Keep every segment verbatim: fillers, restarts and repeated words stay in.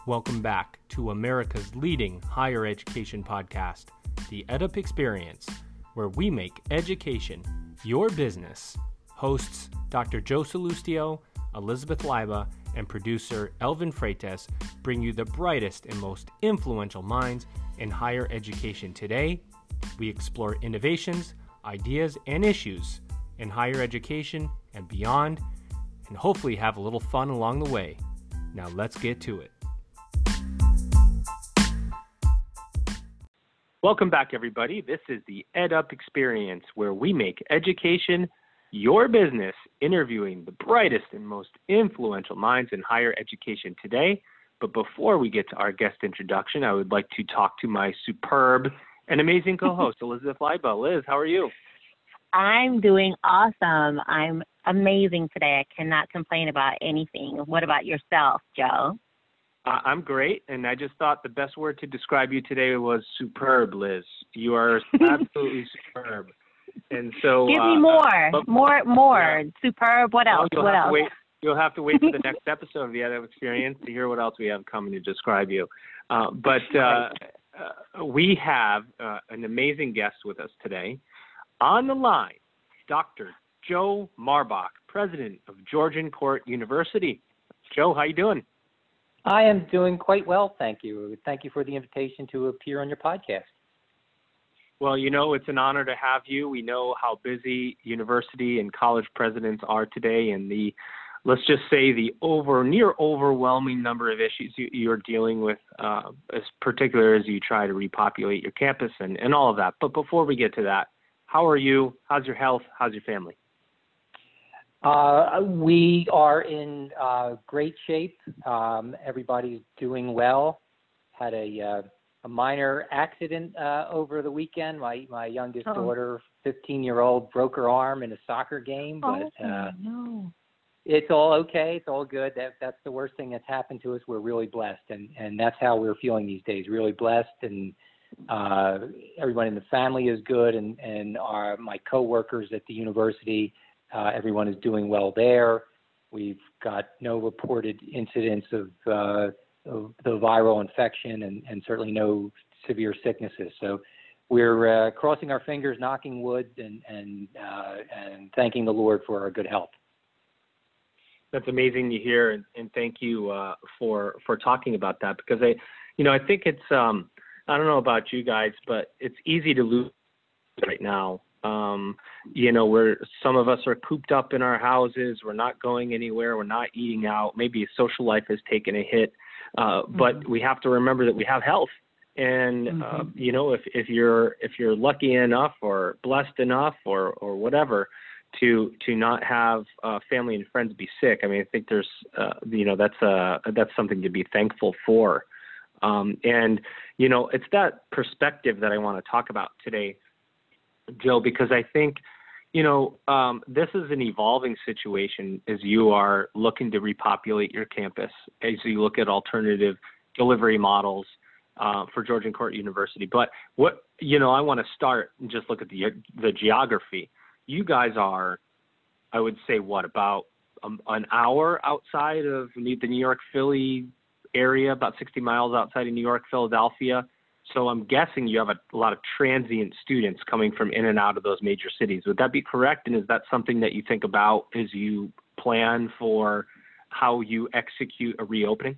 Welcome back to America's leading higher education podcast, the EdUp Experience, where we make education your business. Hosts Doctor Joe Salustio, Elizabeth Leiba, and producer Elvin Freitas bring you the brightest and most influential minds in higher education today. We explore innovations, ideas, and issues in higher education and beyond, and hopefully have a little fun along the way. Now let's get to it. Welcome back, everybody. This is the EdUp Experience, where we make education your business, interviewing the brightest and most influential minds in higher education today. But before we get to our guest introduction, I would like to talk to my superb and amazing co-host, Elizabeth Leiba. Liz, how are you? I'm doing awesome. I'm amazing today. I cannot complain about anything. What about yourself, Joe? Uh, I'm great, and I just thought the best word to describe you today was superb, Liz. You are absolutely superb. And so give me uh, more, but, more, more. Yeah. Superb. What else? Well, what else? Wait, you'll have to wait for the next episode of the EdUp Experience to hear what else we have coming to describe you. Uh, but uh, uh, we have uh, an amazing guest with us today. On the line, Doctor Joe Marbach, president of Georgian Court University. Joe, how you doing? I am doing quite well, thank you. Thank you for the invitation to appear on your podcast. Well, you know, it's an honor to have you. We know how busy university and college presidents are today, and the, let's just say, the over near overwhelming number of issues you, you're dealing with, uh, as particular as you try to repopulate your campus and, and all of that. But before we get to that, how are you? How's your health? How's your family? Uh, we are in uh, great shape. Um, everybody's doing well. Had a, uh, a minor accident uh, over the weekend. My my youngest oh. daughter, fifteen-year-old, broke her arm in a soccer game. But oh, uh, no. It's all okay. It's all good. That that's the worst thing that's happened to us. We're really blessed, and and that's how we're feeling these days. Really blessed, and uh, everyone in the family is good, and and our my coworkers at the university. Uh, everyone is doing well there. We've got no reported incidents of, uh, of the viral infection and, and certainly no severe sicknesses. So we're uh, crossing our fingers, knocking wood, and, and, uh, and thanking the Lord for our good health. That's amazing to hear, and, and thank you uh, for for talking about that, because I, you know, I think it's, um, I don't know about you guys, but it's easy to lose right now. Um, you know, we're, some of us are cooped up in our houses. We're not going anywhere. We're not eating out. Maybe social life has taken a hit. Uh, mm-hmm. But we have to remember that we have health. And, mm-hmm. uh, you know, if, if you're, if you're lucky enough or blessed enough or, or whatever to, to not have, uh, family and friends be sick, I mean, I think there's, uh, you know, that's, uh, that's something to be thankful for. Um, and, you know, it's that perspective that I want to talk about today, Joe, because I think, you know, um, this is an evolving situation as you are looking to repopulate your campus, as you look at alternative delivery models uh, for Georgian Court University. But what, you know, I want to start and just look at the the geography. You guys are, I would say, what, about um, an hour outside of the New York, Philly area, about sixty miles outside of New York, Philadelphia. So I'm guessing you have a, a lot of transient students coming from in and out of those major cities. Would that be correct? And is that something that you think about as you plan for how you execute a reopening?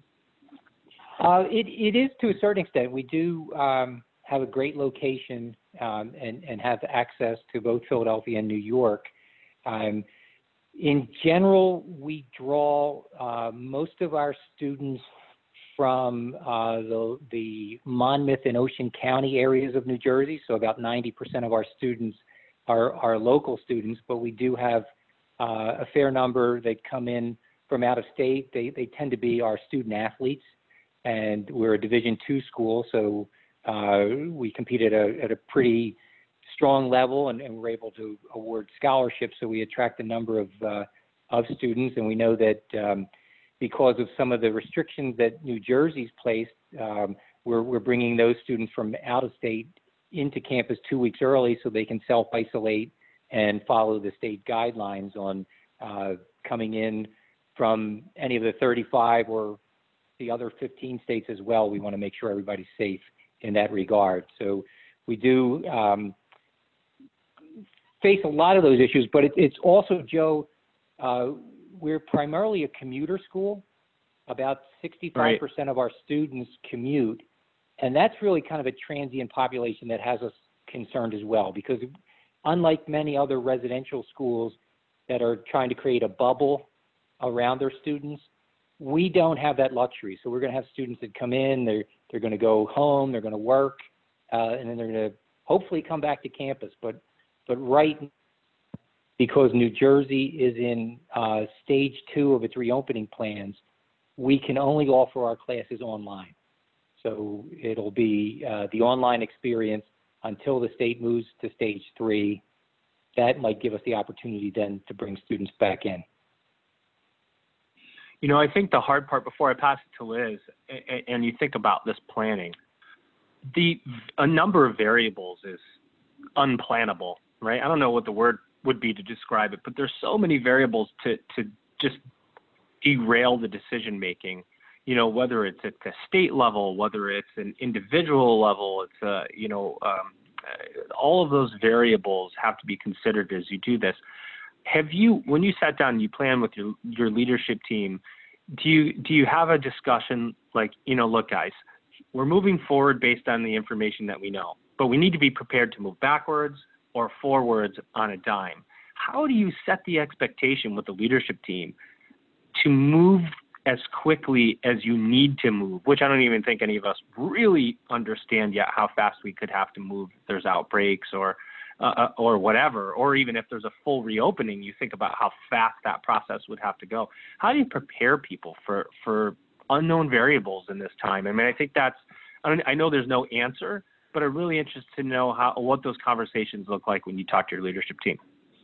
Uh, it, it is to a certain extent. We do um, have a great location um, and, and have access to both Philadelphia and New York. Um, in general, we draw uh, most of our students from uh, the, the Monmouth and Ocean County areas of New Jersey. So about ninety percent of our students are, are local students, but we do have uh, a fair number that come in from out of state. They, they tend to be our student athletes, and we're a Division two school, so uh, we compete at a, at a pretty strong level, and, and we're able to award scholarships, so we attract a number of, uh, of students, and we know that um, because of some of the restrictions that New Jersey's placed, um, we're, we're bringing those students from out of state into campus two weeks early so they can self-isolate and follow the state guidelines on uh, coming in from any of the thirty-five or the other fifteen states as well. We want to make sure everybody's safe in that regard. So we do um, face a lot of those issues, but it, it's also, Joe, uh, we're primarily a commuter school. About sixty-five percent right. of our students commute, and that's really kind of a transient population that has us concerned as well, because unlike many other residential schools that are trying to create a bubble around their students, we don't have that luxury. So we're going to have students that come in, they're, they're going to go home, they're going to work, uh, and then they're going to hopefully come back to campus. But, but right now, because New Jersey is in uh, stage two of its reopening plans, we can only offer our classes online. So it'll be uh, the online experience until the state moves to stage three. That might give us the opportunity then to bring students back in. You know, I think the hard part, before I pass it to Liz, and, and you think about this planning, the a number of variables is unplannable, right? I don't know what the word would be to describe it, but there's so many variables to, to just derail the decision making, you know, whether it's at the state level, whether it's an individual level, it's a, you know, um, all of those variables have to be considered as you do this. Have you, when you sat down and you plan with your, your leadership team, do you, do you have a discussion like, you know, look guys, we're moving forward based on the information that we know, but we need to be prepared to move backwards or forwards on a dime. How do you set the expectation with the leadership team to move as quickly as you need to move, which I don't even think any of us really understand yet how fast we could have to move if there's outbreaks or uh, or whatever, or even if there's a full reopening, you think about how fast that process would have to go. How do you prepare people for, for unknown variables in this time? I mean, I think that's, I, don't, I know there's no answer, but I'm really interested to know how what those conversations look like when you talk to your leadership team.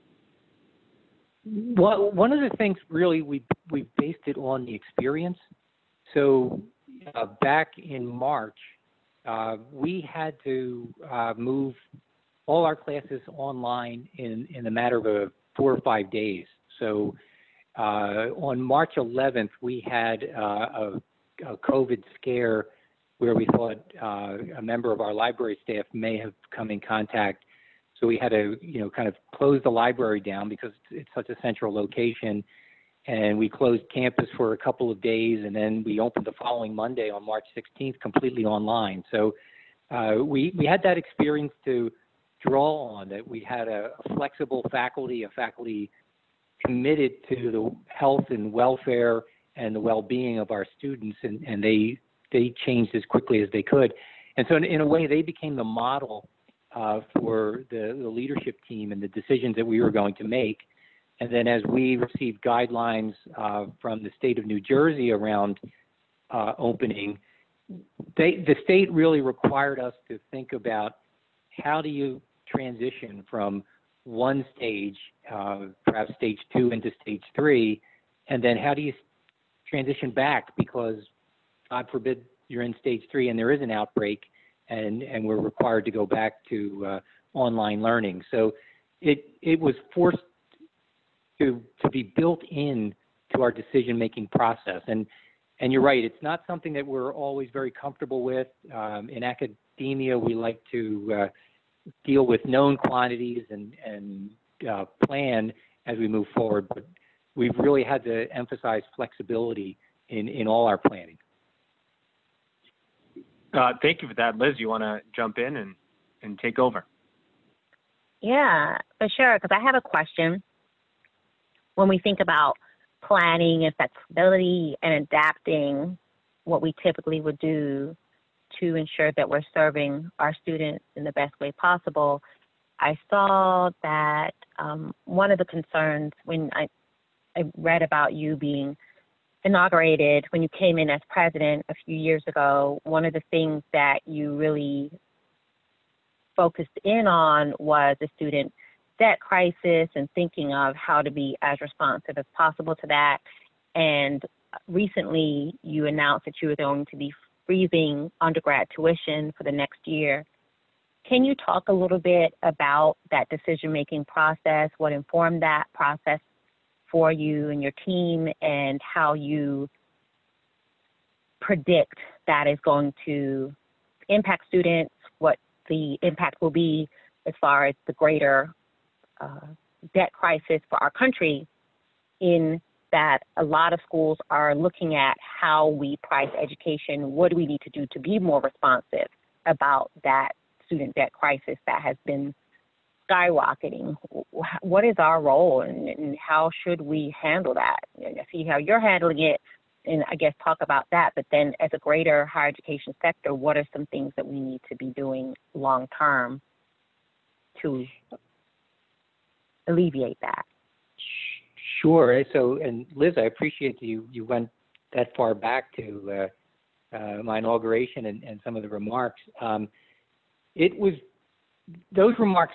Well, one of the things really we we based it on the experience. So uh, back in March, uh, we had to uh, move all our classes online in, in a matter of a four or five days. So uh, on March eleventh, we had uh, a, a COVID scare where we thought uh, a member of our library staff may have come in contact. So we had to, you know, kind of close the library down because it's such a central location, and we closed campus for a couple of days, and then we opened the following Monday on March sixteenth completely online. So uh, we we had that experience to draw on, that we had a, a flexible faculty, a faculty committed to the health and welfare and the well-being of our students, and, and they they changed as quickly as they could. And so in, in a way, they became the model Uh, for the, the leadership team and the decisions that we were going to make. And then as we received guidelines uh, from the state of New Jersey around uh, opening, they, the state really required us to think about how do you transition from one stage, uh, perhaps stage two into stage three, and then how do you transition back because, God forbid, you're in stage three and there is an outbreak, and, and we're required to go back to uh, online learning. So it it was forced to to be built in to our decision-making process. And and you're right, it's not something that we're always very comfortable with. Um, in academia, we like to uh, deal with known quantities and, and uh, plan as we move forward, but we've really had to emphasize flexibility in, in all our planning. Uh, thank you for that. Liz, you want to jump in and, and take over? Yeah, for sure, because I have a question. When we think about planning and flexibility and adapting what we typically would do to ensure that we're serving our students in the best way possible, I saw that um, one of the concerns when I, I read about you being inaugurated, when you came in as president a few years ago, one of the things that you really focused in on was the student debt crisis and thinking of how to be as responsive as possible to that. And recently you announced that you were going to be freezing undergrad tuition for the next year. Can you talk a little bit about that decision-making process, what informed that process for you and your team, and how you predict that is going to impact students, what the impact will be as far as the greater uh, debt crisis for our country, in that a lot of schools are looking at how we price education. What do we need to do to be more responsive about that student debt crisis that has been skyrocketing? What is our role, and, and how should we handle that? And I see how you're handling it, and I guess talk about that. But then as a greater higher education sector, what are some things that we need to be doing long term to alleviate that? Sure. So, and Liz, I appreciate that you, you went that far back to uh, uh, my inauguration and, and some of the remarks. Um, it was, those remarks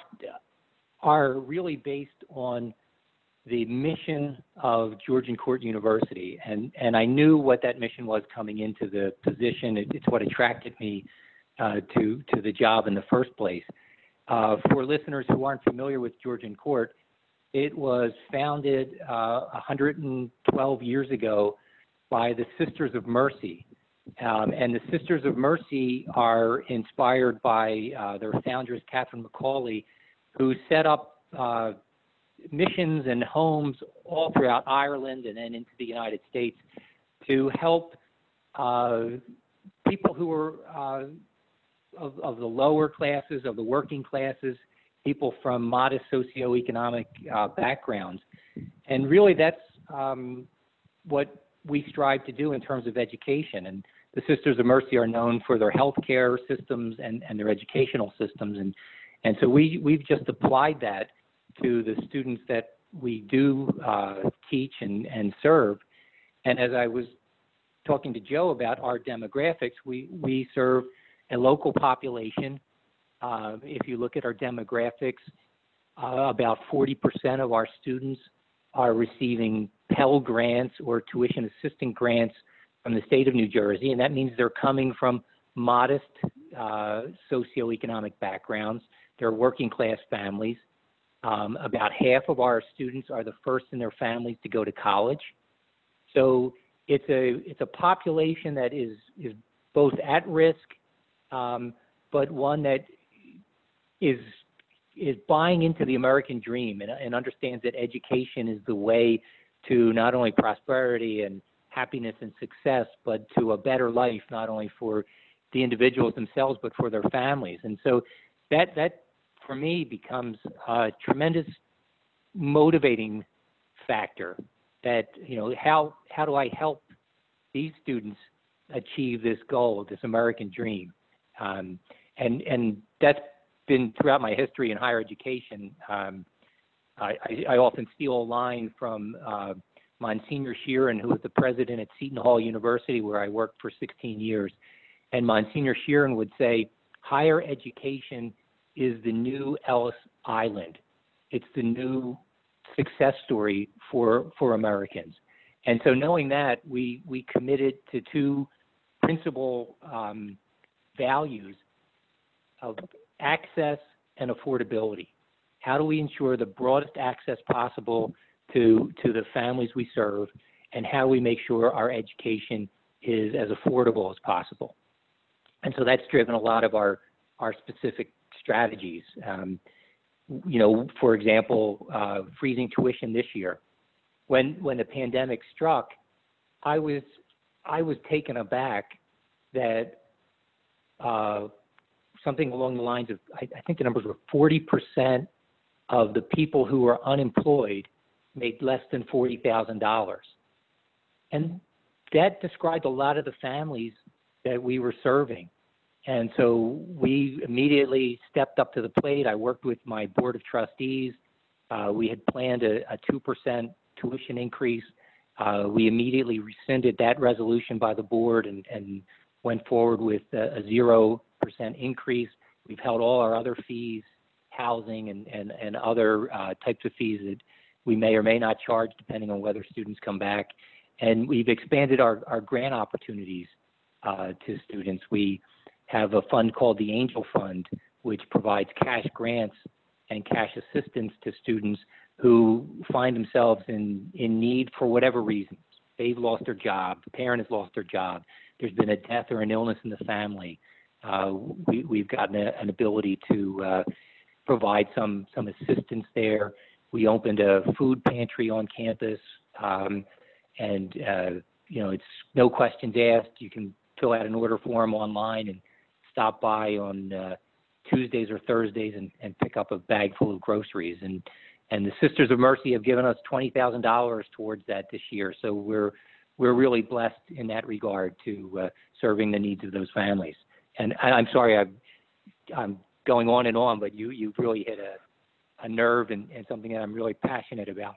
are really based on the mission of Georgian Court University. And, and I knew what that mission was coming into the position. It, it's what attracted me uh, to, to the job in the first place. Uh, for listeners who aren't familiar with Georgian Court, it was founded uh, one hundred twelve years ago by the Sisters of Mercy. Um, and the Sisters of Mercy are inspired by uh, their foundress, Catherine McAuley, who set up uh, missions and homes all throughout Ireland and then into the United States to help uh, people who were uh, of, of the lower classes, of the working classes, people from modest socioeconomic uh, backgrounds. And really that's um, what we strive to do in terms of education. And the Sisters of Mercy are known for their healthcare systems and, and their educational systems. And, and so we, we've just applied that to the students that we do uh, teach and, and serve. And as I was talking to Joe about our demographics, we, we serve a local population. Uh, if you look at our demographics, uh, about forty percent of our students are receiving Pell Grants or tuition assistance grants from the state of New Jersey, and that means they're coming from modest uh, socioeconomic backgrounds. They're working class families. Um, about half of our students are the first in their families to go to college. So it's a it's a population that is is both at risk, um, but one that is is buying into the American dream and, and understands that education is the way to not only prosperity and happiness and success, but to a better life, not only for the individuals themselves, but for their families. And so that that for me becomes a tremendous motivating factor. That, you know, how how do I help these students achieve this goal, this American dream? Um, and and that's been throughout my history in higher education. Um, I, I, I often steal a line from uh, Monsignor Sheeran, who was the president at Seton Hall University, where I worked for sixteen years. And Monsignor Sheeran would say, higher education is the new Ellis Island. It's the new success story for, for Americans. And so knowing that, we, we committed to two principal um, values of access and affordability. How do we ensure the broadest access possible to, to the families we serve, and how do we make sure our education is as affordable as possible? And so that's driven a lot of our, our specific strategies. Um, you know, for example, uh, freezing tuition this year. When, when the pandemic struck, I was, I was taken aback that uh, something along the lines of, I, I think the numbers were forty percent of the people who were unemployed made less than forty thousand dollars. And that described a lot of the families that we were serving. And so we immediately stepped up to the plate. I worked with my board of trustees. Uh, we had planned a, a two percent tuition increase. Uh, we immediately rescinded that resolution by the board and, and went forward with a, a zero percent increase. We've held all our other fees, housing and, and, and other uh, types of fees that we may or may not charge depending on whether students come back. And we've expanded our, our grant opportunities uh, to students. We have a fund called the Angel Fund, which provides cash grants and cash assistance to students who find themselves in, in need for whatever reasons. They've lost their job, the parent has lost their job, there's been a death or an illness in the family, uh, we, we've gotten a, an ability to uh, provide some some assistance there. We opened a food pantry on campus, um, and uh, you know, it's no questions asked. You can fill out an order form online and stop by on uh, Tuesdays or Thursdays and, and pick up a bag full of groceries. And and the Sisters of Mercy have given us twenty thousand dollars towards that this year. So we're we're really blessed in that regard to uh, serving the needs of those families. And I, I'm sorry, I'm, I'm going on and on, but you you've really hit a, a nerve and, and something that I'm really passionate about.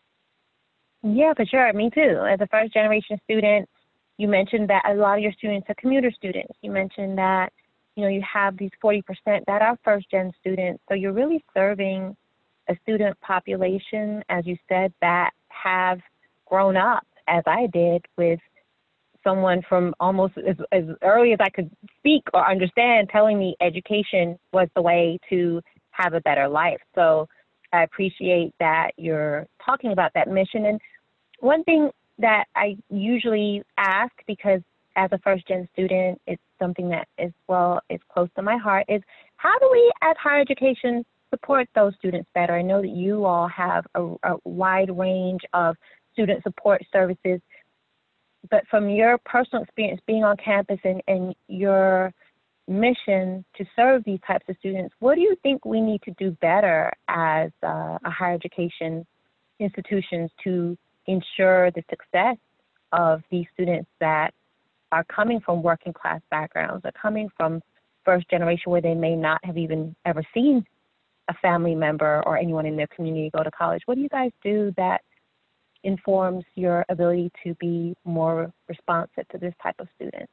Yeah, for sure. Me too. As a first generation student, you mentioned that a lot of your students are commuter students. You mentioned that, you know, you have these forty percent that are first gen students. So you're really serving a student population, as you said, that have grown up, as I did, with someone from almost as, as early as I could speak or understand telling me education was the way to have a better life. So I appreciate that you're talking about that mission. And one thing that I usually ask, because as a first-gen student, it's something that is, well, is close to my heart, is how do we, as higher education, support those students better? I know that you all have a, a wide range of student support services, but from your personal experience being on campus and, and your mission to serve these types of students, what do you think we need to do better as uh, a higher education institutions to ensure the success of these students that are coming from working class backgrounds, are coming from first generation where they may not have even ever seen a family member or anyone in their community go to college? What do you guys do that informs your ability to be more responsive to this type of student?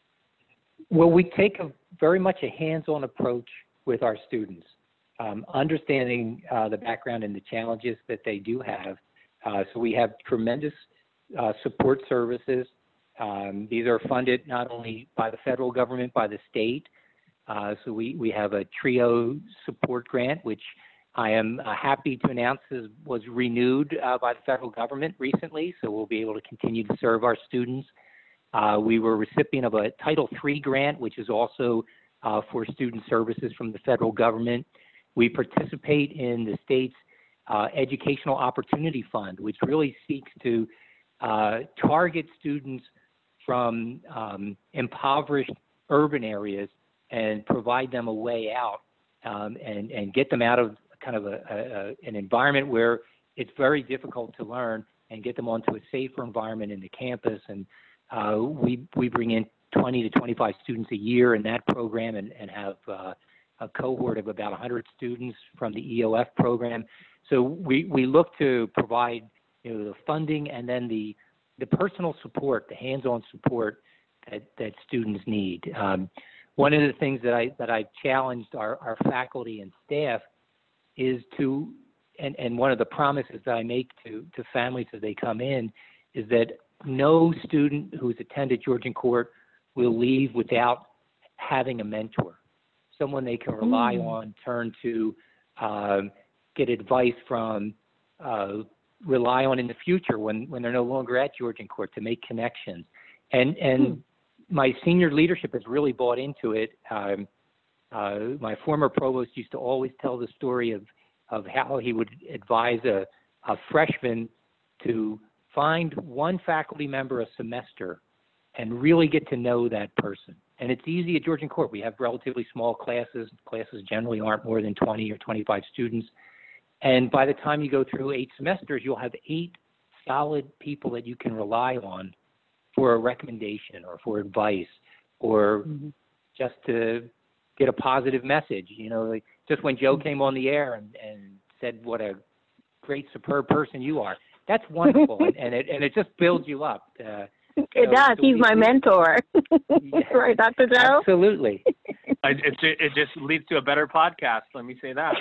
Well, we take a very much a hands-on approach with our students, um, understanding uh, the background and the challenges that they do have. Uh, so we have tremendous uh, support services. Um, these are funded not only by the federal government, by the state. Uh, so we, we have a TRIO support grant, which I am uh, happy to announce is, was renewed uh, by the federal government recently. So we'll be able to continue to serve our students. Uh, we were recipient of a Title three grant, which is also uh, for student services from the federal government. We participate in the state's uh, Educational Opportunity Fund, which really seeks to uh, target students from um, impoverished urban areas and provide them a way out um, and, and get them out of kind of a, a, an environment where it's very difficult to learn and get them onto a safer environment in the campus. And uh, we, we bring in twenty to twenty-five students a year in that program and, and have uh, a cohort of about one hundred students from the E O F program. So we, we look to provide, you know, the funding and then the, the personal support, the hands-on support that, that students need. Um, one of the things that I, that I challenged our, our faculty and staff is to, and, and one of the promises that I make to, to families as they come in is that no student who's attended Georgian Court will leave without having a mentor, someone they can rely mm. on, turn to, um, get advice from, uh, rely on in the future when, when they're no longer at Georgian Court, to make connections. And, and mm. my senior leadership has really bought into it. Um, uh, my former provost used to always tell the story of, of how he would advise a, a freshman to find one faculty member a semester and really get to know that person. And it's easy at Georgian Court. We have relatively small classes. Classes generally aren't more than twenty or twenty-five students. And by the time you go through eight semesters, you'll have eight solid people that you can rely on for a recommendation or for advice or mm-hmm. just to get a positive message. You know, like just when Joe came on the air and, and said what a great, superb person you are, that's wonderful. and, and, it, and it just builds you up. Uh, It so, does. so He's we, my we, mentor. Yeah, right, Doctor Joe? Absolutely. I, it, it just leads to a better podcast. Let me say that.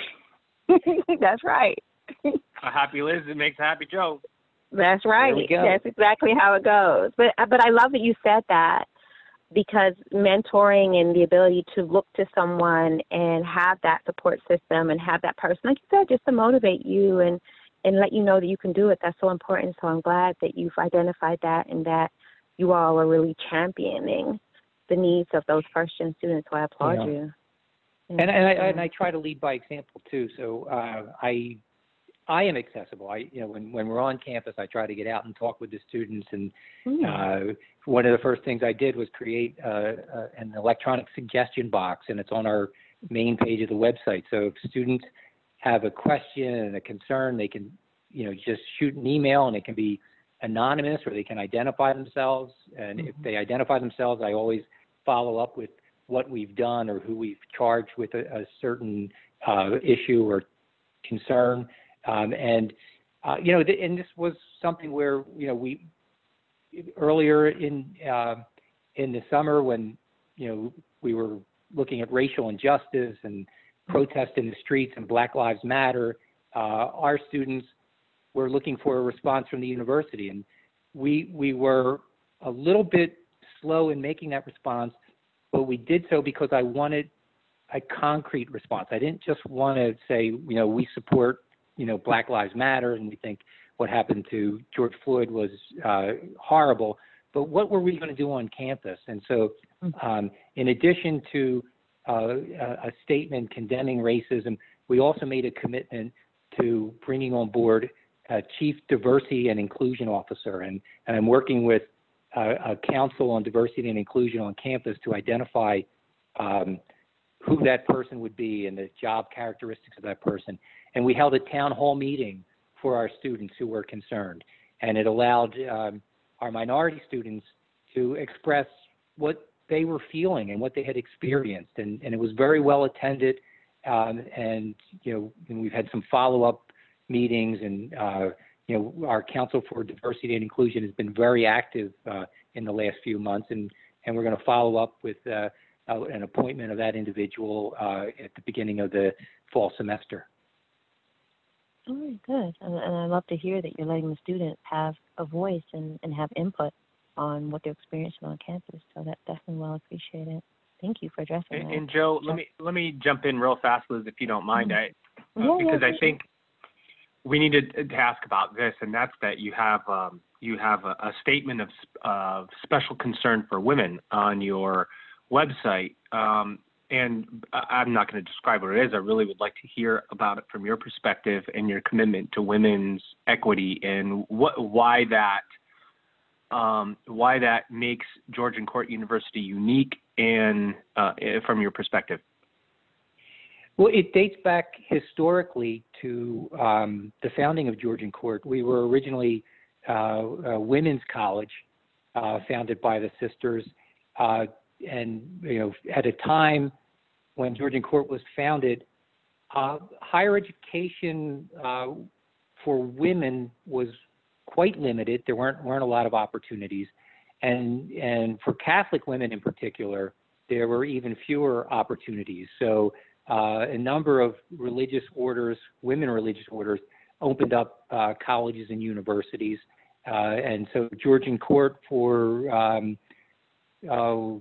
That's right. A happy Liz, it makes a happy Joe. That's right. That's exactly how it goes. But but I love that you said that, because mentoring and the ability to look to someone and have that support system and have that person, like you said, just to motivate you and, and let you know that you can do it, that's so important. So I'm glad that you've identified that and that you all are really championing the needs of those first-gen students, so I applaud Yeah. you. And, and, I, and I try to lead by example too. So uh, I I am accessible. I you know when, when we're on campus, I try to get out and talk with the students. And Mm. uh, one of the first things I did was create uh, uh, an electronic suggestion box, and it's on our main page of the website. So if students have a question and a concern, they can you know just shoot an email, and it can be anonymous, or they can identify themselves. And Mm-hmm. if they identify themselves, I always follow up with what we've done or who we've charged with a, a certain uh, issue or concern. Um, and, uh, you know, th- and this was something where, you know, we earlier in uh, in the summer when, you know, we were looking at racial injustice and protest in the streets and Black Lives Matter, uh, our students were looking for a response from the university. And we we were a little bit slow in making that response, but we did so because I wanted a concrete response. I didn't just want to say, you know, we support, you know, Black Lives Matter and we think what happened to George Floyd was uh, horrible, but what were we going to do on campus? And so um, in addition to uh, a statement condemning racism, we also made a commitment to bringing on board a Chief Diversity and Inclusion Officer. And, and I'm working with uh, a council on diversity and inclusion on campus to identify um, who that person would be and the job characteristics of that person. And we held a town hall meeting for our students who were concerned. And it allowed um, our minority students to express what they were feeling and what they had experienced. And, and it was very well attended. Um, and, you know, and we've had some follow-up meetings, and, uh, you know, our Council for Diversity and Inclusion has been very active uh, in the last few months. And, and we're going to follow up with uh, uh, an appointment of that individual uh, at the beginning of the fall semester. All right, good. And, and I love to hear that you're letting the students have a voice and, and have input on what they're experiencing on campus. So that's definitely well appreciated. Thank you for addressing And, that. and Joe, let me let me jump in real fast, Liz, if you don't mind. Mm-hmm. I uh, yeah, because yeah, I think we need to, to ask about this, and that's that you have um, you have a, a statement of of special concern for women on your website. Um, and I'm not going to describe what it is. I really would like to hear about it from your perspective and your commitment to women's equity, and what why that um, why that makes Georgian Court University unique, and uh, from your perspective. Well, it dates back historically to um, the founding of Georgian Court. We were originally uh, a women's college uh, founded by the sisters, uh, and you know, at a time when Georgian Court was founded, uh, higher education uh, for women was quite limited. There weren't weren't a lot of opportunities, and and for Catholic women in particular, there were even fewer opportunities. So uh, a number of religious orders, women religious orders, opened up uh, colleges and universities, uh, and so Georgian Court for um, uh, one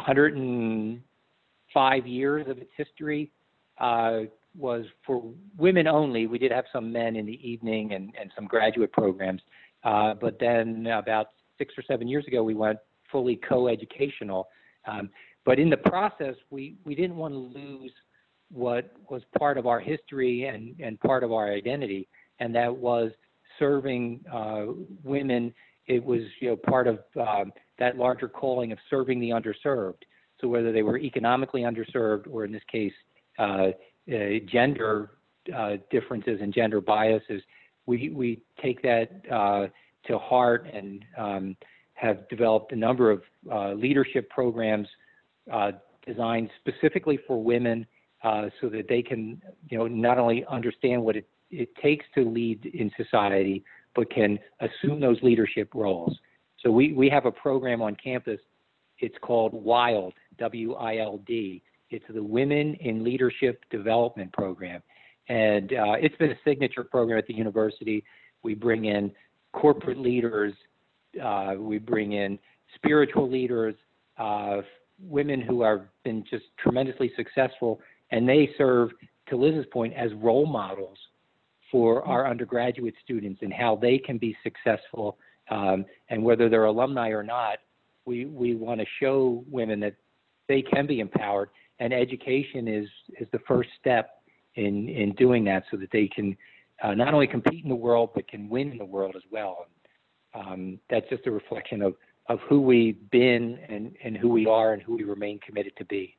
hundred five years of its history uh, was for women only. We did have some men in the evening and, and some graduate programs. Uh, but then about six or seven years ago, we went fully co-educational. Um, but in the process, we, we didn't want to lose what was part of our history and, and part of our identity, and that was serving uh, women. It was, you know, part of um, that larger calling of serving the underserved. So whether they were economically underserved or in this case, uh, uh, gender uh, differences and gender biases, we, we take that uh, to heart and um, have developed a number of uh, leadership programs uh, designed specifically for women uh, so that they can, you know, not only understand what it, it takes to lead in society, but can assume those leadership roles. So we, we have a program on campus. It's called WILD, W I L D. It's the Women in Leadership Development Program. And uh, it's been a signature program at the university. We bring in corporate leaders, uh, we bring in spiritual leaders, uh, women who have been just tremendously successful, and they serve, to Liz's point, as role models for our undergraduate students and how they can be successful Um, and whether they're alumni or not, we, we want to show women that they can be empowered, and education is, is the first step in, in doing that, so that they can uh, not only compete in the world, but can win in the world as well. Um, that's just a reflection of, of who we've been and, and who we are and who we remain committed to be.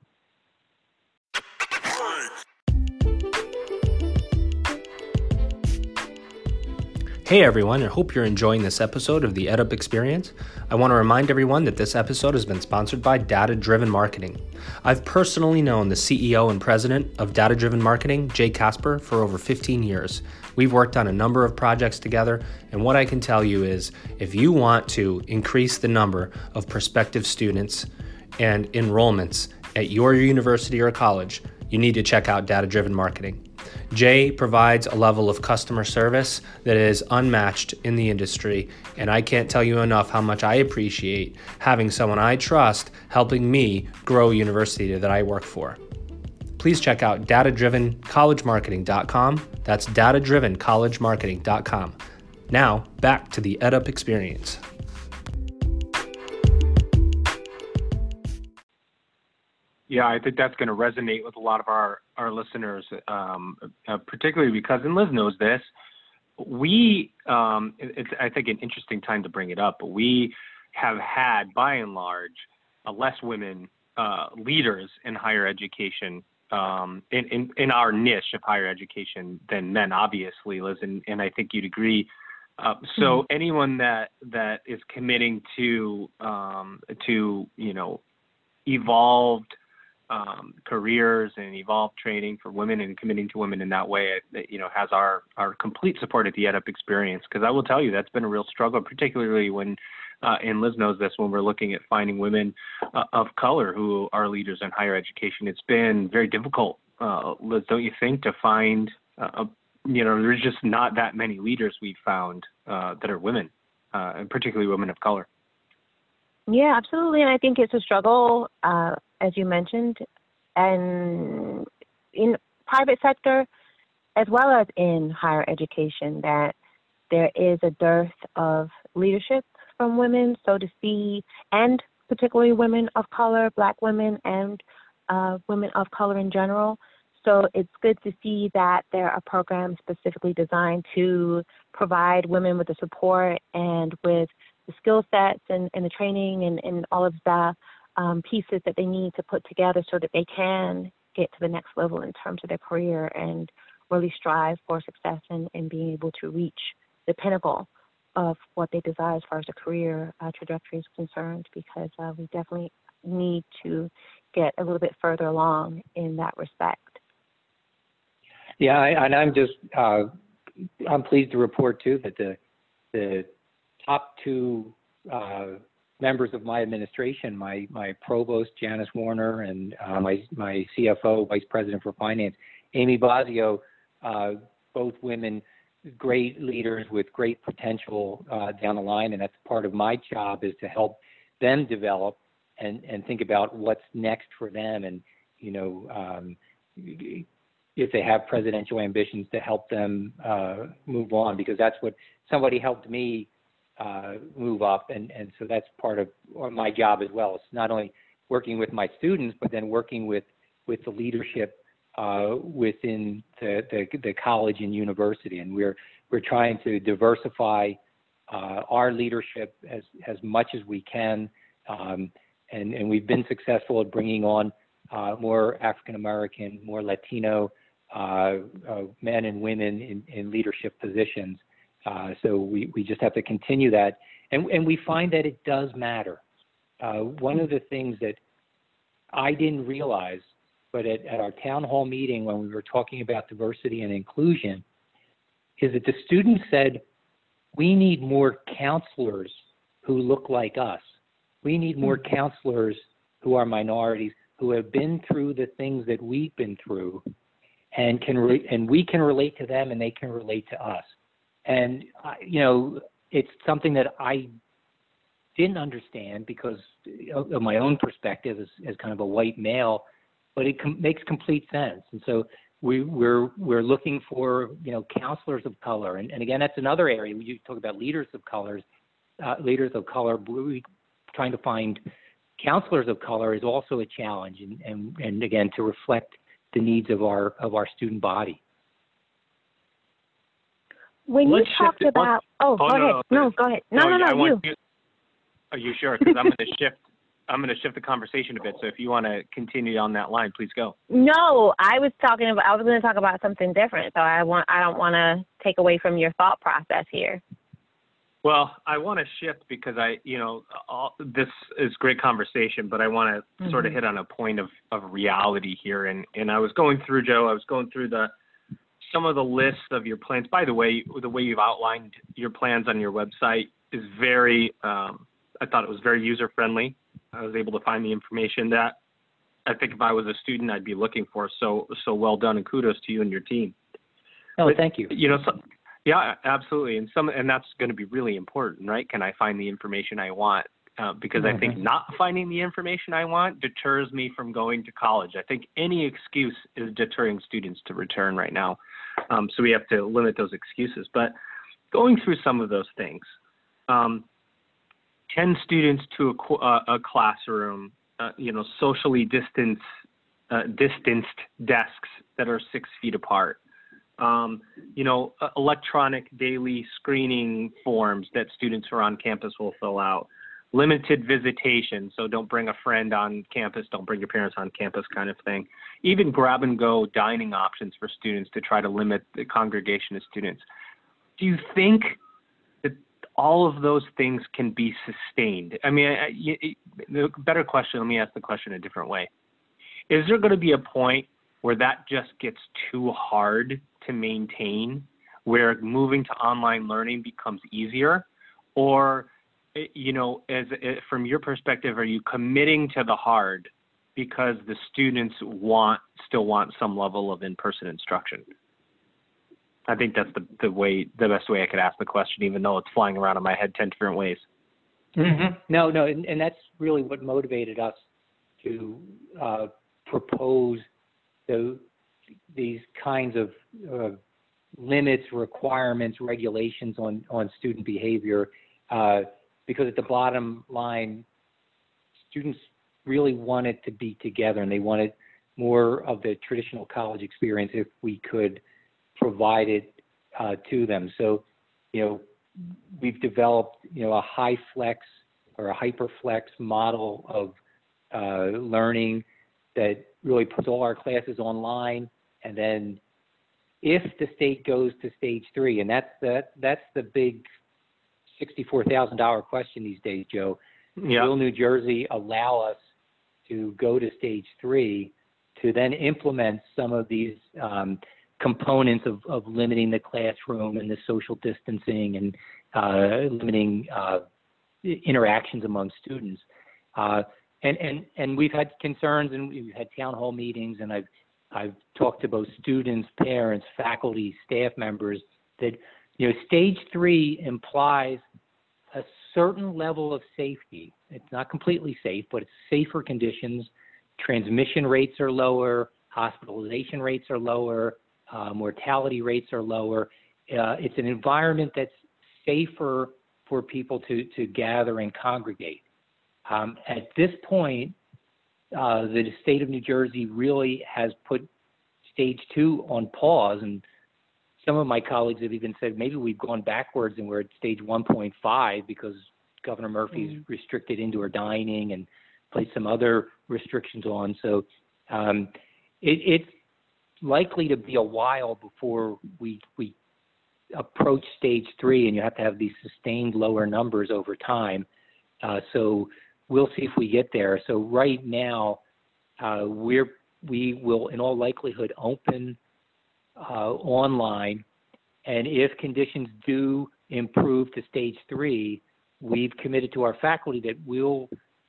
Hey everyone, I hope you're enjoying this episode of the EdUp Experience. I want to remind everyone that this episode has been sponsored by Data Driven Marketing. I've personally known the C E O and president of Data Driven Marketing, Jay Casper, for over fifteen years. We've worked on a number of projects together, and what I can tell you is if you want to increase the number of prospective students and enrollments at your university or college, you need to check out Data Driven Marketing. Jay provides a level of customer service that is unmatched in the industry, and I can't tell you enough how much I appreciate having someone I trust helping me grow a university that I work for. Please check out data driven college marketing dot com. That's data driven college marketing dot com. Now, back to the EdUp Experience. Yeah, I think that's going to resonate with a lot of our, our listeners, um, uh, particularly because, and Liz knows this, we, um, it, it's, I think, an interesting time to bring it up, but we have had, by and large, uh, less women uh, leaders in higher education, um, in, in, in our niche of higher education than men, obviously, Liz, and, and I think you'd agree. Uh, so mm-hmm. anyone that, that is committing to, um, to, you know, evolved Um, careers and evolved training for women and committing to women in that way, it, you know, has our, our complete support at the EdUp Experience. Because I will tell you, that's been a real struggle, particularly when, uh, and Liz knows this, when we're looking at finding women uh, of color who are leaders in higher education. It's been very difficult, uh, Liz, don't you think, to find, uh, a, you know, there's just not that many leaders we've found uh, that are women, uh, and particularly women of color. Yeah, absolutely. And I think it's a struggle, uh, as you mentioned, and in private sector, as well as in higher education, that there is a dearth of leadership from women. So to see, and particularly women of color, Black women, and uh, women of color in general. So it's good to see that there are programs specifically designed to provide women with the support and with the skill sets and, and the training and, and all of the um, pieces that they need to put together so that they can get to the next level in terms of their career and really strive for success and, and being able to reach the pinnacle of what they desire as far as a career uh, trajectory is concerned, because uh, we definitely need to get a little bit further along in that respect. Yeah, I, and I'm just, uh, I'm pleased to report too that the, the top two uh, members of my administration, my my provost, Janice Warner, and uh, my my C F O, Vice President for Finance, Amy Bosio, uh, both women, great leaders with great potential uh, down the line, and that's part of my job is to help them develop and, and think about what's next for them, and you know um, if they have presidential ambitions, to help them uh, move on, because that's what somebody helped me Uh, move up, and, and so that's part of my job as well. It's not only working with my students, but then working with, with the leadership uh, within the, the, the college and university. And we're, we're trying to diversify uh, our leadership as, as much as we can. Um, and, and we've been successful at bringing on uh, more African-American, more Latino uh, uh, men and women in, in leadership positions. Uh, so we, we just have to continue that. And, and we find that it does matter. Uh, one of the things that I didn't realize, but at, at our town hall meeting when we were talking about diversity and inclusion, is that the students said, we need more counselors who look like us. We need more counselors who are minorities, who have been through the things that we've been through, and can re- and we can relate to them and they can relate to us. And, uh, you know, it's something that I didn't understand because of, of my own perspective as, as kind of a white male, but it com- makes complete sense. And so we, we're we're looking for, you know, counselors of color. And, and again, that's another area. You talk about leaders of colors. uh, leaders of color, we, trying to find counselors of color is also a challenge, and, and, and again, to reflect the needs of our of our student body. When Let's you talked shift it. about, oh, Oh, go no, ahead. no, No, go ahead. No, no, no, I you. want you. Are you sure? Because I'm going to shift. I'm going to shift the conversation a bit. So if you want to continue on that line, please go. No, I was talking about. I was going to talk about something different. So I want. I don't want to take away from your thought process here. Well, I want to shift because I, you know, all, this is great conversation, but I want to mm-hmm. sort of hit on a point of, of reality here. And, and I was going through, Joe, I was going through the some of the lists of your plans. By the way, the way you've outlined your plans on your website is very, um, I thought it was very user-friendly. I was able to find the information that I think if I was a student, I'd be looking for. So, so well done, and kudos to you and your team. Oh, but, thank you. You know, so, yeah, absolutely. And some, and that's going to be really important, right? Can I find the information I want? Uh, because mm-hmm. I think not finding the information I want deters me from going to college. I think any excuse is deterring students to return right now. Um, so we have to limit those excuses. But going through some of those things, um, ten students to a, uh, a classroom, uh, you know, socially distanced, uh, distanced desks that are six feet apart. Um, you know, electronic daily screening forms that students who are on campus will fill out, limited visitation, so don't bring a friend on campus, don't bring your parents on campus kind of thing, even grab and go dining options for students to try to limit the congregation of students. Do you think that all of those things can be sustained? I mean, I, I, the better question, let me ask the question a different way. Is there going to be a point where that just gets too hard to maintain, where moving to online learning becomes easier? Or, you know, as from your perspective, are you committing to the hard because the students want still want some level of in-person instruction? I think that's the, the way, the best way I could ask the question, even though it's flying around in my head ten different ways. Mm-hmm. No, no, and, and that's really what motivated us to uh, propose the, these kinds of uh, limits, requirements, regulations on, on student behavior, uh, because at the bottom line, students really wanted to be together, and they wanted more of the traditional college experience if we could provide it uh, to them. So, you know, we've developed, you know, a high flex or a hyper flex model of uh, learning that really puts all our classes online. And then if the state goes to stage three, and that's the, that's the big sixty-four thousand dollars question these days, Joe, yeah. Will New Jersey allow us to go to stage three to then implement some of these um, components of, of limiting the classroom and the social distancing and uh, limiting uh, interactions among students? Uh, and, and, and we've had concerns, and we've had town hall meetings, and I've, I've talked to both students, parents, faculty, staff members that, you know, stage three implies a certain level of safety. It's not completely safe, but it's safer conditions. Transmission rates are lower, hospitalization rates are lower, uh, mortality rates are lower. Uh, it's an environment that's safer for people to, to gather and congregate. Um, at this point, uh, the state of New Jersey really has put stage two on pause, and some of my colleagues have even said maybe we've gone backwards and we're at stage one point five because Governor Murphy's mm-hmm. restricted indoor dining and placed some other restrictions on. So um, it, it's likely to be a while before we we approach stage three, and you have to have these sustained lower numbers over time. Uh, so we'll see if we get there. So right now, uh, we're we will in all likelihood open uh, online, and if conditions do improve to stage three, we've committed to our faculty that we'll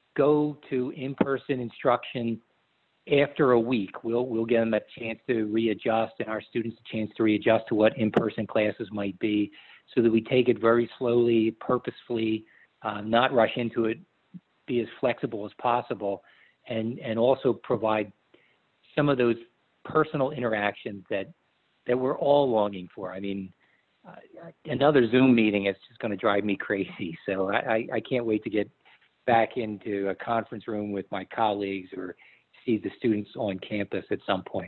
go to in-person instruction after a week. We'll we'll give them a chance to readjust, and our students a chance to readjust to what in-person classes might be, so that we take it very slowly, purposefully, uh, not rush into it, be as flexible as possible, and and also provide some of those personal interactions that that we're all longing for. I mean, uh, another Zoom meeting is just going to drive me crazy. So I, I, I can't wait to get back into a conference room with my colleagues or see the students on campus at some point.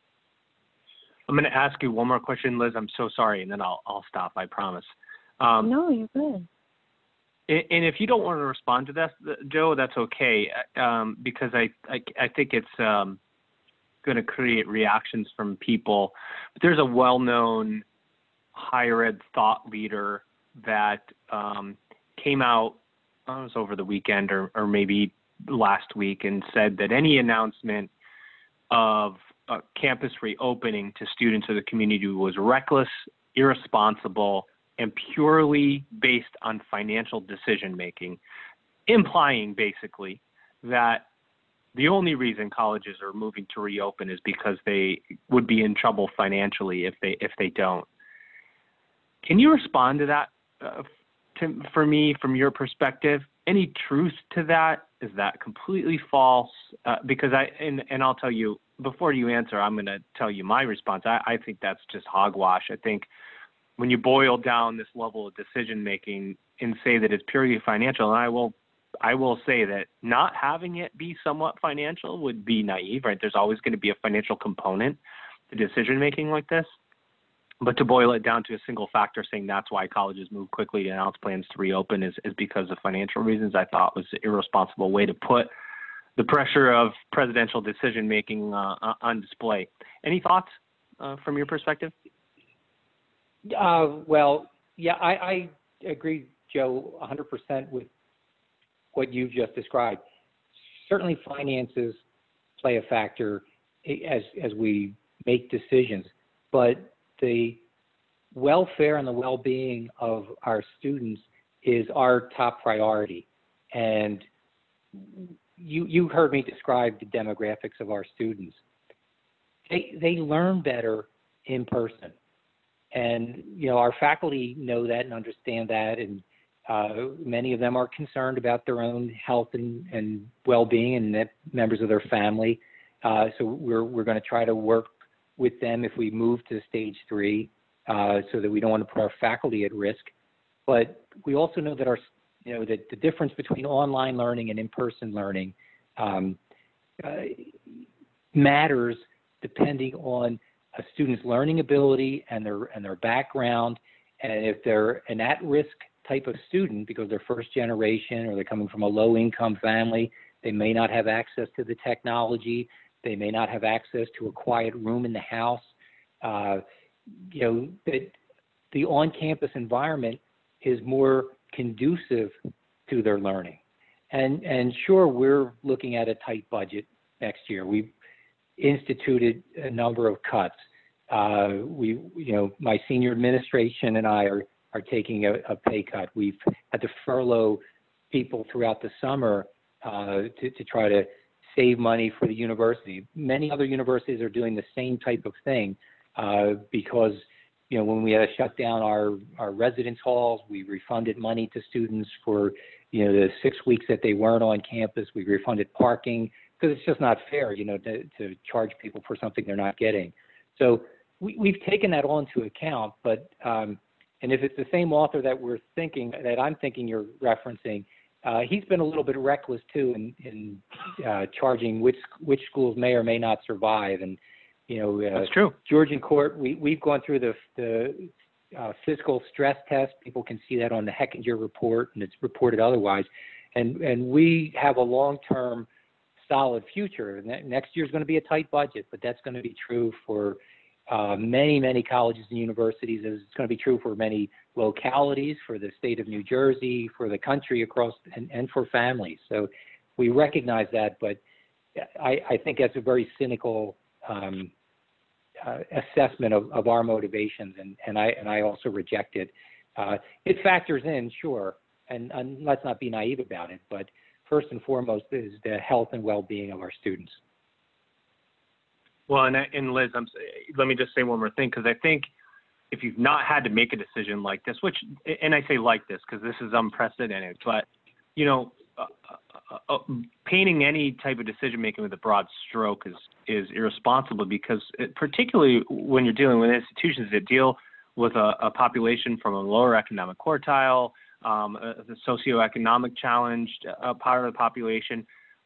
I'm going to ask you one more question, Liz. I'm so sorry, and then I'll I'll stop. I promise. Um, No, you're good. and, and if you don't want to respond to that, Joe, that's okay. Um, because I, I I think it's um, going to create reactions from people. But there's a well-known higher ed thought leader that um, came out. I was over the weekend or or maybe last week, and said that any announcement of uh, campus reopening to students of the community was reckless, irresponsible, and purely based on financial decision making, implying basically that the only reason colleges are moving to reopen is because they would be in trouble financially if they if they don't. Can you respond to that uh, to, for me from your perspective? Any truth to that? Is that completely false? Uh, because I and, and I'll tell you, before you answer, I'm going to tell you my response. I, I think that's just hogwash. I think when you boil down this level of decision making and say that it's purely financial, and I will I will say that not having it be somewhat financial would be naive, right? There's always going to be a financial component to decision making like this. But to boil it down to a single factor, saying that's why colleges move quickly to announce plans to reopen is, is because of financial reasons, I thought was an irresponsible way to put the pressure of presidential decision making uh, on display. Any thoughts uh, from your perspective? Uh, well, yeah, I, I agree, Joe, one hundred percent with what you've just described. Certainly finances play a factor as, as we make decisions, but the welfare and the well-being of our students is our top priority. And you, you heard me describe the demographics of our students. They, they learn better in person. And, you know, our faculty know that and understand that. And uh, many of them are concerned about their own health and, and well-being and that members of their family. Uh, so we're, we're going to try to work with them if we move to stage three, uh, so that we don't want to put our faculty at risk. But we also know that our, you know, that the difference between online learning and in-person learning um, uh, matters depending on a student's learning ability and their and their background. And if they're an at-risk type of student because they're first generation or they're coming from a low-income family, they may not have access to the technology. They may not have access to a quiet room in the house. Uh, you know, that the on-campus environment is more conducive to their learning. And, and sure, we're looking at a tight budget next year. We've instituted a number of cuts. Uh, we, you know, my senior administration and I are, are taking a, a pay cut. We've had to furlough people throughout the summer uh, to, to try to save money for the university. Many other universities are doing the same type of thing uh, because, you know, when we had to shut down our, our residence halls, we refunded money to students for, you know, the six weeks that they weren't on campus. We refunded parking because it's just not fair, you know, to, to charge people for something they're not getting. So we, we've taken that all into account, but, um, and if it's the same author that we're thinking, that I'm thinking you're referencing, Uh, he's been a little bit reckless too in, in uh, charging which which schools may or may not survive. And you know, uh, that's true. Georgian Court, we we've gone through the the uh, fiscal stress test. People can see that on the Hechinger report, and it's reported otherwise. And and we have a long-term, solid future. Next year is going to be a tight budget, but that's going to be true for uh, many many colleges and universities. It's going to be true for many localities, for the state of New Jersey, for the country across, and, and for families. So we recognize that, but I, I think that's a very cynical um, uh, assessment of, of our motivations, and, and I and I also reject it. Uh, it factors in, sure, and, and let's not be naive about it, but first and foremost is the health and well-being of our students. Well, and, and Liz, I'm, let me just say one more thing, because I think if you've not had to make a decision like this, which, and I say like this because this is unprecedented, but, you know, uh, uh, uh, painting any type of decision making with a broad stroke is, is irresponsible, because it, particularly when you're dealing with institutions that deal with a, a population from a lower economic quartile, um, a, a socioeconomic challenged uh, part of the population.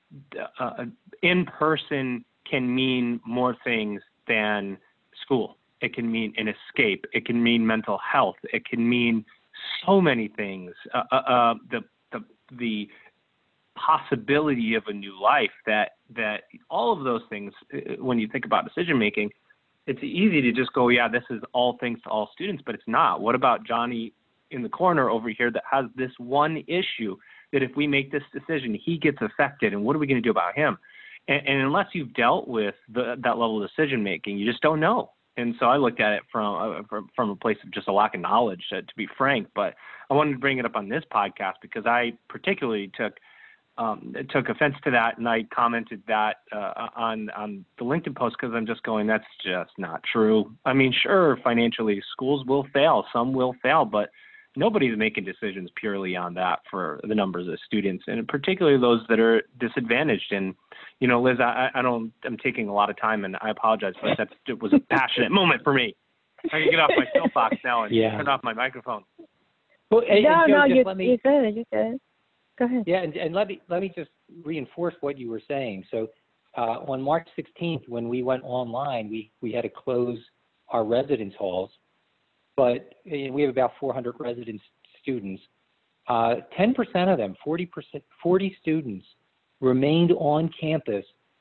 Uh, in person can mean more things than school. It can mean an escape. It can mean mental health. It can mean so many things. Uh, uh, uh, the the the possibility of a new life. That that all of those things. When you think about decision making, it's easy to just go, yeah, this is all things to all students, but it's not. What about Johnny in the corner over here that has this one issue that if we make this decision, he gets affected, and what are we going to do about him? And, and unless you've dealt with the, that level of decision making, you just don't know. And so I looked at it from uh, from, from a place of just a lack of knowledge, uh, to be frank. But I wanted to bring it up on this podcast because I particularly took um, took offense to that, and I commented that uh, on on the LinkedIn post because I'm just going, that's just not true. I mean, sure, financially, schools will fail, some will fail, but nobody's making decisions purely on that for the numbers of students, and particularly those that are disadvantaged. And, you know, Liz, I, I don't, I'm taking a lot of time, and I apologize, but that it was a passionate moment for me. I can get off my soapbox now and yeah. turn off my microphone. Well, and, no, and Joe, no, just you, let me, you're good. You're good. Go ahead. Yeah, and, and let me let me just reinforce what you were saying. So uh, on March sixteenth, when we went online, we, we had to close our residence halls, but uh, we have about four hundred resident students. Uh, ten percent of them, forty percent, forty students, remained on campus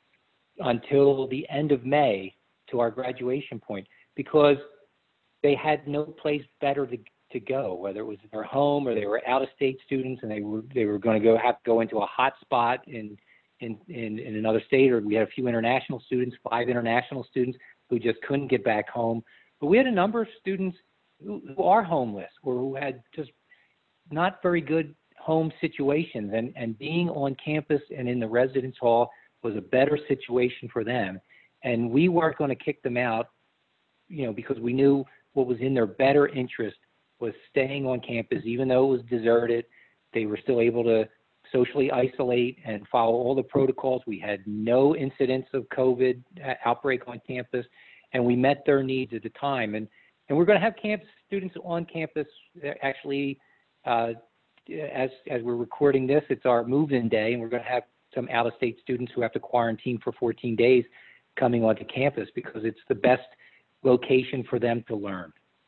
until the end of May, to our graduation point, because they had no place better to to go, whether it was their home or they were out-of-state students and they were they were going to go have to go into a hot spot in, in in in another state, or we had a few international students, five international students who just couldn't get back home. But we had a number of students who, who are homeless or who had just not very good home situations, and and being on campus and in the residence hall was a better situation for them. And we weren't going to kick them out, you know, because we knew what was in their better interest was staying on campus. Even though it was deserted, they were still able to socially isolate and follow all the protocols. We had no incidents of COVID outbreak on campus, and we met their needs at the time. And, and we're going to have campus students on campus. Actually, uh, as, as we're recording this, it's our move-in day, and we're going to have some out-of-state students who have to quarantine for fourteen days coming onto campus because it's the best location for them to learn.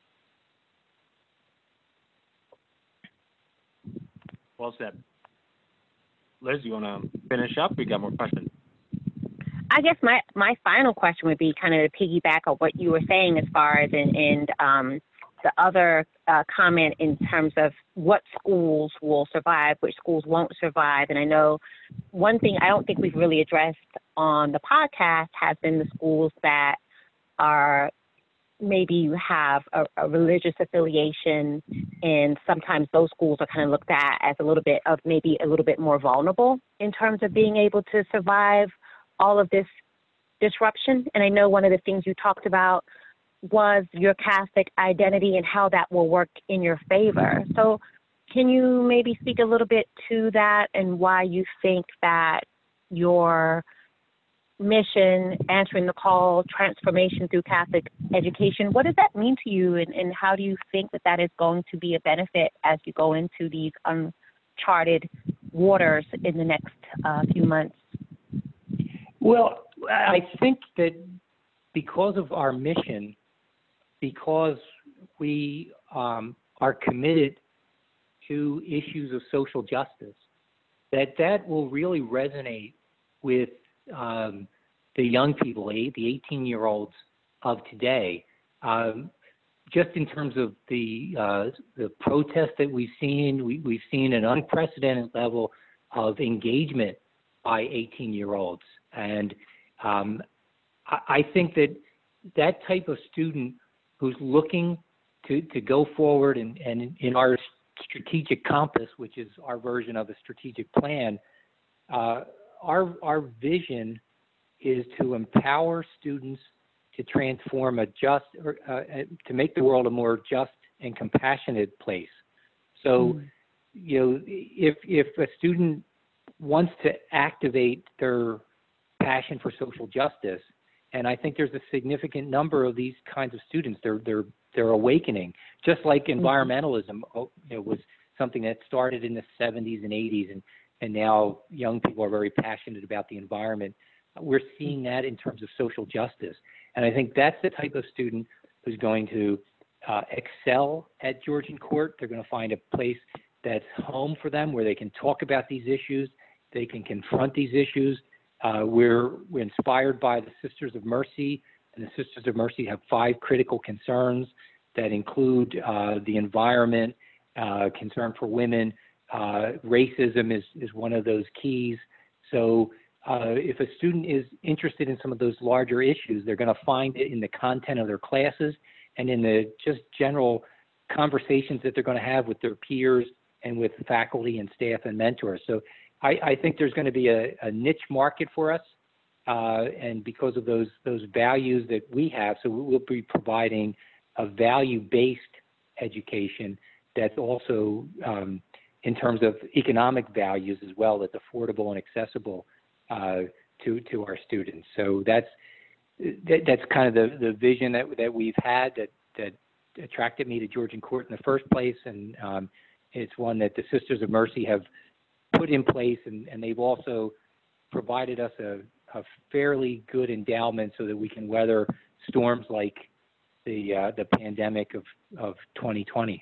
Well said. Liz, you want to finish up? We got more questions. I guess my, my final question would be kind of to piggyback on what you were saying as far as in, in um, the other uh, comment in terms of what schools will survive, which schools won't survive. And I know one thing I don't think we've really addressed on the podcast has been the schools that are maybe you have a, a religious affiliation, and sometimes those schools are kind of looked at as a little bit of maybe a little bit more vulnerable in terms of being able to survive all of this disruption. And I know one of the things you talked about was your Catholic identity and how that will work in your favor. So can you maybe speak a little bit to that and why you think that your mission, answering the call, transformation through Catholic education, what does that mean to you, and, and how do you think that that is going to be a benefit as you go into these uncharted waters in the next uh, few months? Well, I think that because of our mission, because we um, are committed to issues of social justice, that that will really resonate with Um, the young people, the eighteen-year-olds of today. Um, just in terms of the uh, the protests that we've seen, we, we've seen an unprecedented level of engagement by eighteen-year-olds, and um, I, I think that that type of student who's looking to, to go forward and, and in our strategic compass, which is our version of a strategic plan, uh, Our, our vision is to empower students to transform a just, or, uh, to make the world a more just and compassionate place. So, mm. you know, if if a student wants to activate their passion for social justice, and I think there's a significant number of these kinds of students, they're they're they're awakening, just like environmentalism you know, was something that started in the seventies and eighties, and, and now young people are very passionate about the environment. We're seeing that in terms of social justice. And I think that's the type of student who's going to uh, excel at Georgian Court. They're going to find a place that's home for them where they can talk about these issues, they can confront these issues. Uh, we're, we're inspired by the Sisters of Mercy, and the Sisters of Mercy have five critical concerns that include uh, the environment, uh, concern for women. Uh, racism is, is one of those keys. So uh, if a student is interested in some of those larger issues, they're going to find it in the content of their classes and in the just general conversations that they're going to have with their peers and with faculty and staff and mentors. So I, I think there's going to be a, a niche market for us, uh, and because of those those values that we have, so we'll be providing a value-based education that's also, um, in terms of economic values as well, that's affordable and accessible uh, to to our students. So that's that, that's kind of the, the vision that that we've had that that attracted me to Georgian Court in the first place, and um, it's one that the Sisters of Mercy have put in place, and, and they've also provided us a, a fairly good endowment so that we can weather storms like the uh, the pandemic of, of twenty twenty.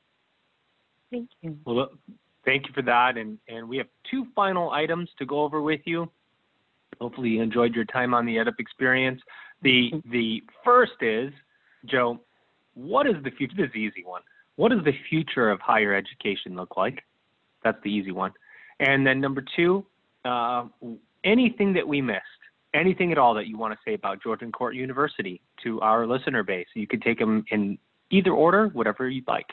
Thank you. Well, look, thank you for that. And, and we have two final items to go over with you. Hopefully you enjoyed your time on the EdUp experience. The, the first is, Joe, what is the future? This is the easy one. What does the future of higher education look like? That's the easy one. And then number two, uh, anything that we missed, anything at all that you want to say about Georgian Court University to our listener base. You could take them in either order, whatever you'd like.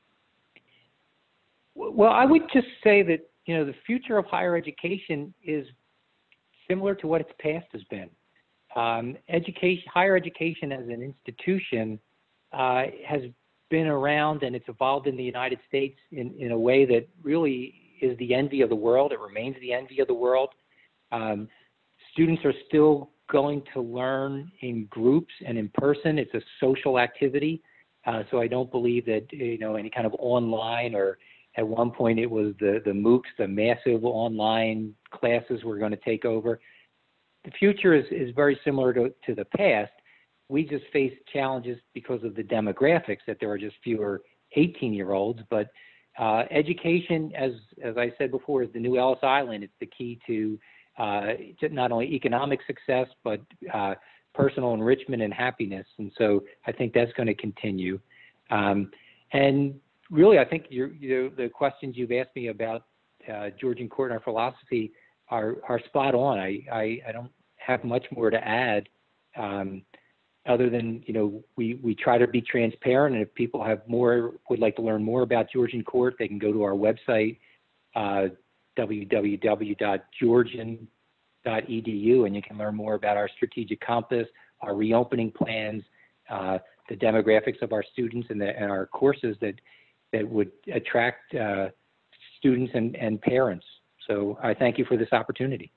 Well, I would just say that, you know, the future of higher education is similar to what its past has been. Um, education, higher education as an institution uh, has been around, and it's evolved in the United States in, in a way that really is the envy of the world. It remains the envy of the world. Um, students are still going to learn in groups and in person. It's a social activity. Uh, so I don't believe that, you know, any kind of online, or at one point it was the, the MOOCs, the massive online classes were going to take over. The future is, is very similar to, to the past. We just face challenges because of the demographics, that there are just fewer eighteen-year-olds. But uh, education, as as I said before, is the new Ellis Island. It's the key to, uh, to not only economic success, but uh, personal enrichment and happiness. And so I think that's going to continue. Um, and really, I think you're, you know, the questions you've asked me about uh, Georgian Court and our philosophy are, are spot on. I, I, I don't have much more to add. Um, Other than, you know, we, we try to be transparent, and if people have more, would like to learn more about Georgian Court, they can go to our website, uh, w w w dot georgian dot e d u, and you can learn more about our strategic compass, our reopening plans, uh, the demographics of our students, and, the, and our courses that, that would attract uh, students and, and parents. So I thank you for this opportunity.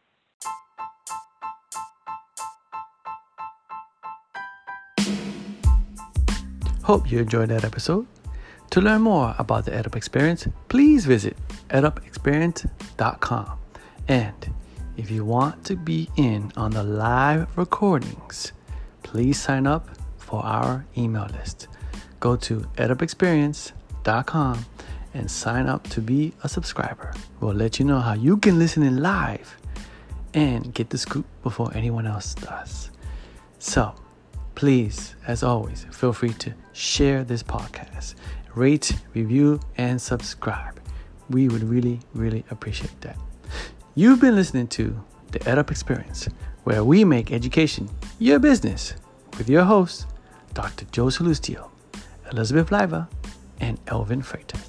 Hope you enjoyed that episode. To learn more about the EdUp Experience, please visit edup experience dot com. And if you want to be in on the live recordings, please sign up for our email list. Go to edup experience dot com and sign up to be a subscriber. We'll let you know how you can listen in live and get the scoop before anyone else does. So, please, as always, feel free to share this podcast, rate, review, and subscribe. We would really, really appreciate that. You've been listening to the EdUp Experience, where we make education your business, with your hosts, Doctor Joe Salustio, Elizabeth Leiva, and Elvin Freitas.